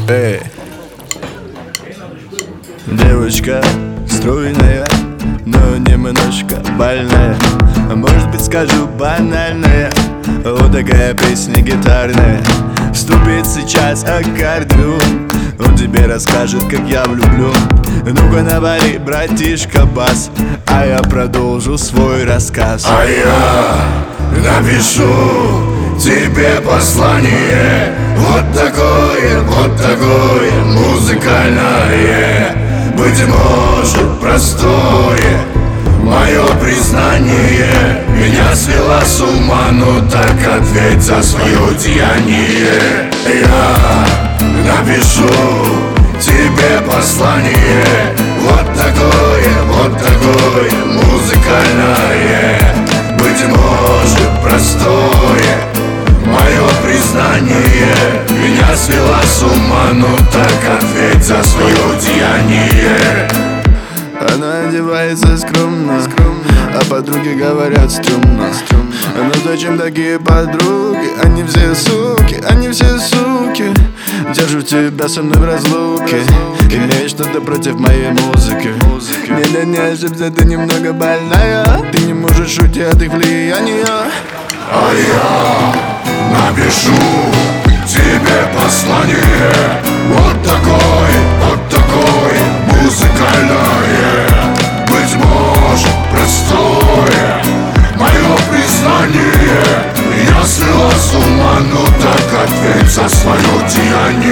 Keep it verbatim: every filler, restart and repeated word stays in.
Эй. Девочка стройная, но немножко больная. Может быть, скажу банальная. Вот такая песня гитарная. Вступит сейчас аккордеон. Он тебе расскажет, как я влюблен. Ну-ка навали, братишка, бас, а я продолжу свой рассказ. А я напишу тебе послание. Вот такое, вот такое музыкальное. Быть может, простое мое признание меня свела с ума, ну так ответь за свое деяние. Я напишу тебе послание. Вот такое, вот такое музыкальное. Быть может, простое мое признание меня свела с ума, ну так ответь за свое деяние. Она одевается скромно, скромно, а подруги говорят стрёмно. Ну зачем такие подруги? Они все суки, они все суки. Держу тебя со мной в разлуке. Имеешь что-то против моей музыки? Не, не, не ошибся, ты немного больная. Ты не можешь уйти от их влияния. А я напишу тебе послание. Вот такое, вот такое музыкальное. Быть может, простое мое признание меня свело с ума, ну так ответь за свое деяние.